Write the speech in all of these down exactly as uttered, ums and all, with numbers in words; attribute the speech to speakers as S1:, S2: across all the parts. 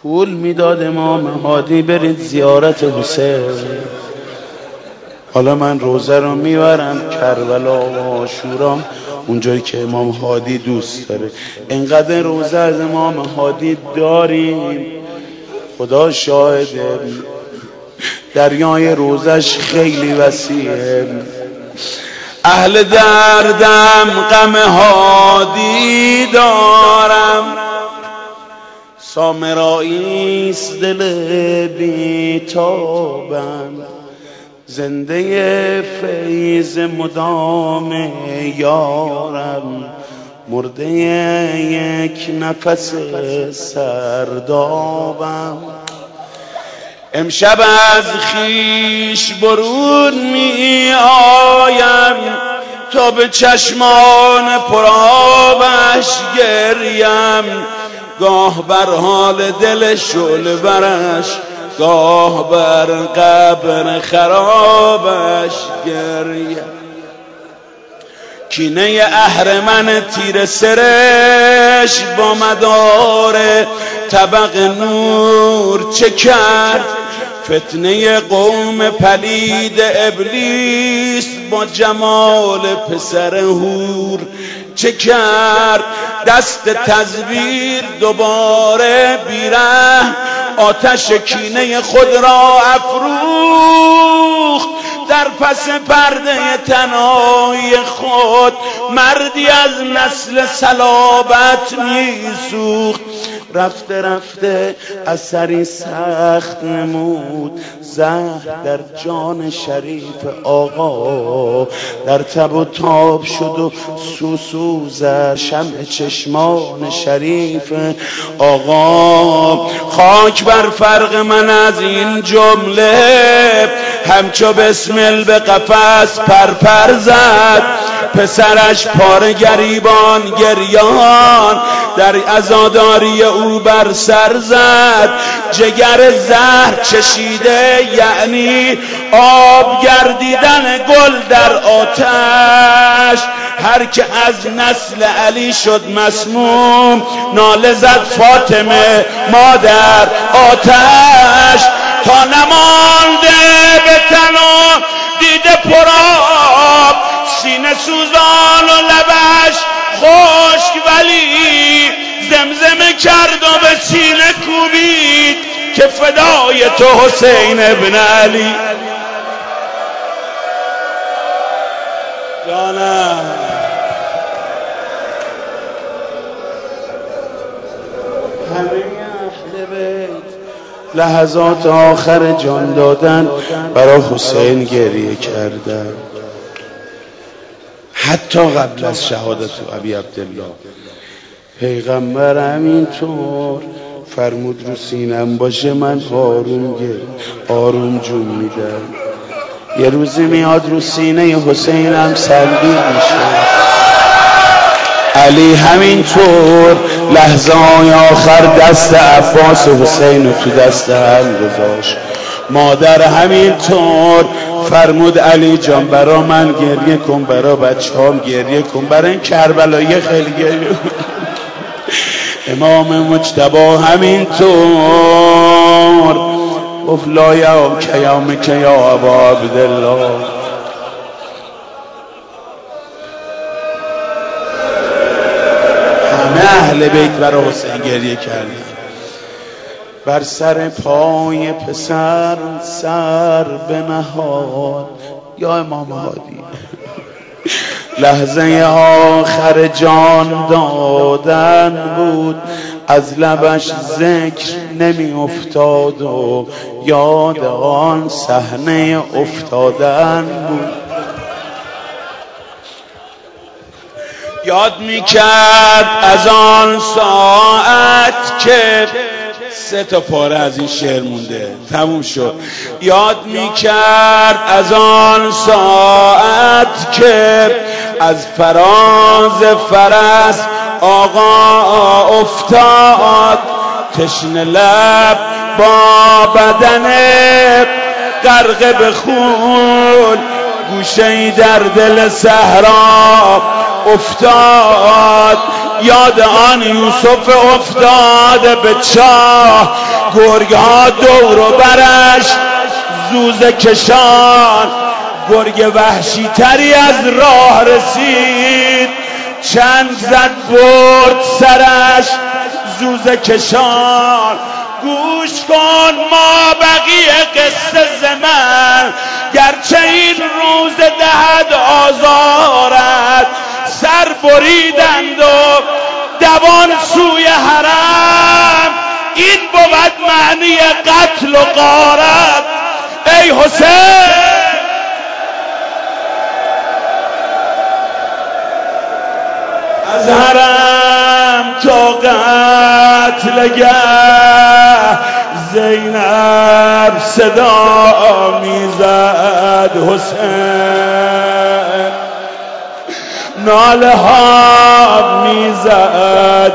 S1: پول میداد امام هادی برید زیارت حسین. حالا من روزه رو میبرم کربلا و عاشورا، اونجایی که امام هادی دوست داره. اینقدر روزه از امام هادی داریم، خدا شاهده دریای روزش خیلی وسیعه. اهل دردم غم هادی دارم، سامراییست دل بیتابم، زنده فیض مدام یارم، مرده یک نفس سردابم. امشب از خیش برون می آیم تا به چشمان پرآبش گریم، گاه بر حال دل شعله برش، گاه بر قبر خرابش گریم. کینه اهرمن تیر سرش با مدار طبق نور چه کرد، فتنه قوم پلید ابلیس با جمال پسر هور چه کرد. دست تزویر دوباره بیره آتش کینه خود را افروخت، در پس پرده تنهای خود مردی از نسل صلابت میسوخت. رفته رفته اثری سخت نمود زهر در جان شریف آقا، در تب و تاب شد و سوسوزد شمع چشمان شریف آقا. خاک بر فرق من از این جمله، همچو بسمل به قفس پرپر زد، پسرش پاره گریبان گریان در عزاداری او بر سر زد. جگر زهر چشیده یعنی آب گردیدن گل در آتش. هر که از نسل علی شد مسموم، ناله زد فاطمه مادر آتش. تا نمانده به تن و دیده پرآب، سینه سوزان و لبش خشک ولی زمزمه کرد و به سینه کوبید که فدای تو حسین ابن علی. جانم همه اهل بیت لحظات آخر جان دادن برای حسین گریه کردن، حتی قبل از شهادت ابی عبدالله. پیغمبر همینطور فرمود رو سینم باشه من آروم گرد آروم جون میدم. یه روزی میاد رو سینه حسینم سلبی میشه. علی همینطور لحظه های آخر دست عباس و حسین رو تو دست هم گذاشت. مادر همینطور فرمود علی جان برا من گریه کن، برا بچه هم گریه کن، برای این کربلایی خیلی گریه کن. امام مجتبی همینطور گفت لا یا کیام که یا ابا عبدالله. همه اهل بیت برای حسین گریه کردن. بر سر پای پسر سر بنهاد یا امام هادی. لحظه آخر جان دادن بود، از لبش ذکر نمی افتاد و یاد آن صحنه افتادن بود. یاد می کرد از آن ساعت که سه تا پاره از این شعر مونده تموم شد. یاد می کرد از آن ساعت که از فراز فرس آقا افتاد، تشنه لب با بدن غرق به خون، گوشه‌ای در دل صحرا افتاد. یاد آن یوسف افتاده به چاه گرگ ها دور و برش زوزه کشان، گرگ وحشی تری از راه رسید، چند زد برد سرش زوزه کشان. گوش کن ما بقیه قصه زمن، گرچه این روز دهد آزارت، سر بریدند و دوان سوی حرم، این بود معنی قتل و غارت. ای حسین از حرم تا قتلگه زینب صدا میزد، حسین ناله ها میزد،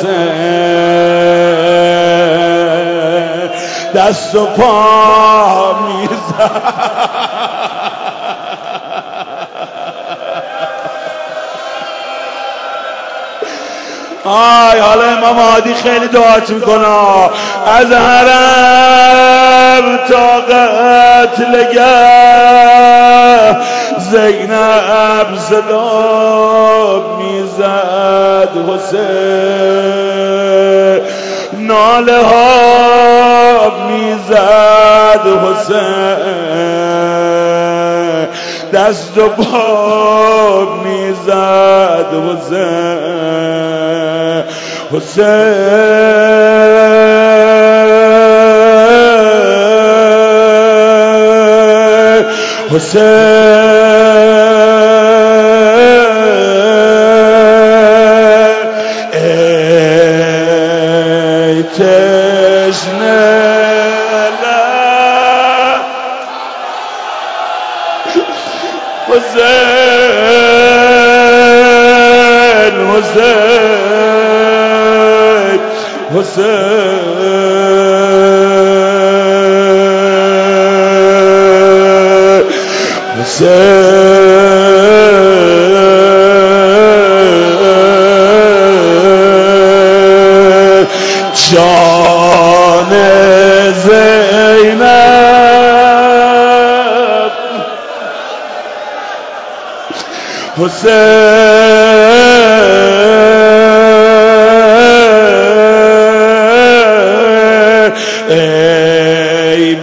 S1: حسین دست و پا میزد. آی حالا امام هادی خیلی دعات میکنه، از حرم تا قتلگه زینب صدا میزد، حسین ناله ها میزد، حسین دست و پا میزد، حسین حسین حسین ای تشنه لب حسین حسین حسین حسین جان زینب، حسین ای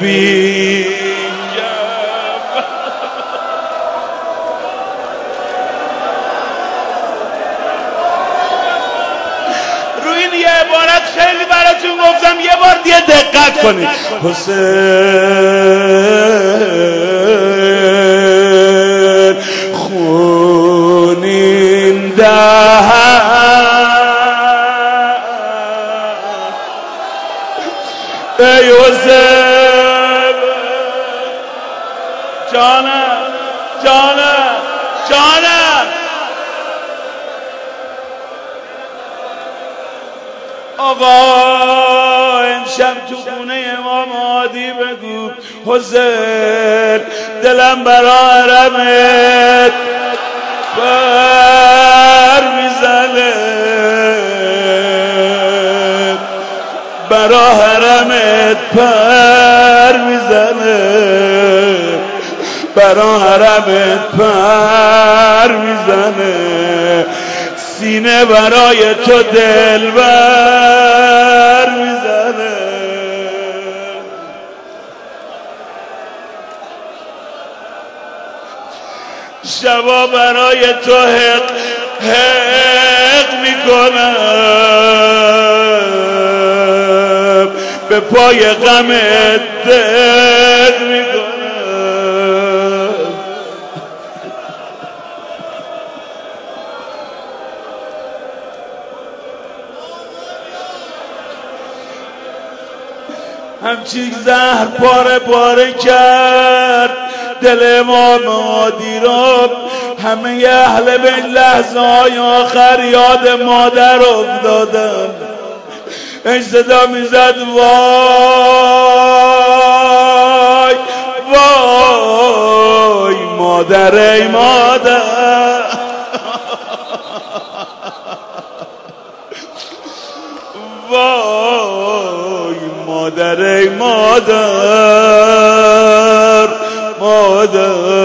S1: بینجم. روی این یه عبارت خیلی براتون گفتم، یه بار دیگه دقت کنید. حسین خونین دهن، ای حسین جانم جانم جانم. آقا امشب تو خونه امام هادی بگو حسین دلم برا حرمت پر میزنه، برا حرمت پر میزنه، برا حرمت پر میزنه، سینه برای تو دلبر میزنه. شبا برای تو حق حق میکنم، به پای غمت دق میکنم. همچین زهر پاره پاره کرد دل امام هادی را، همه اهل بیت لحظه های آخر یاد مادر افتادن. این صدا میزد وای وای مادر، ای مادر، وای مادر ای مادر مادر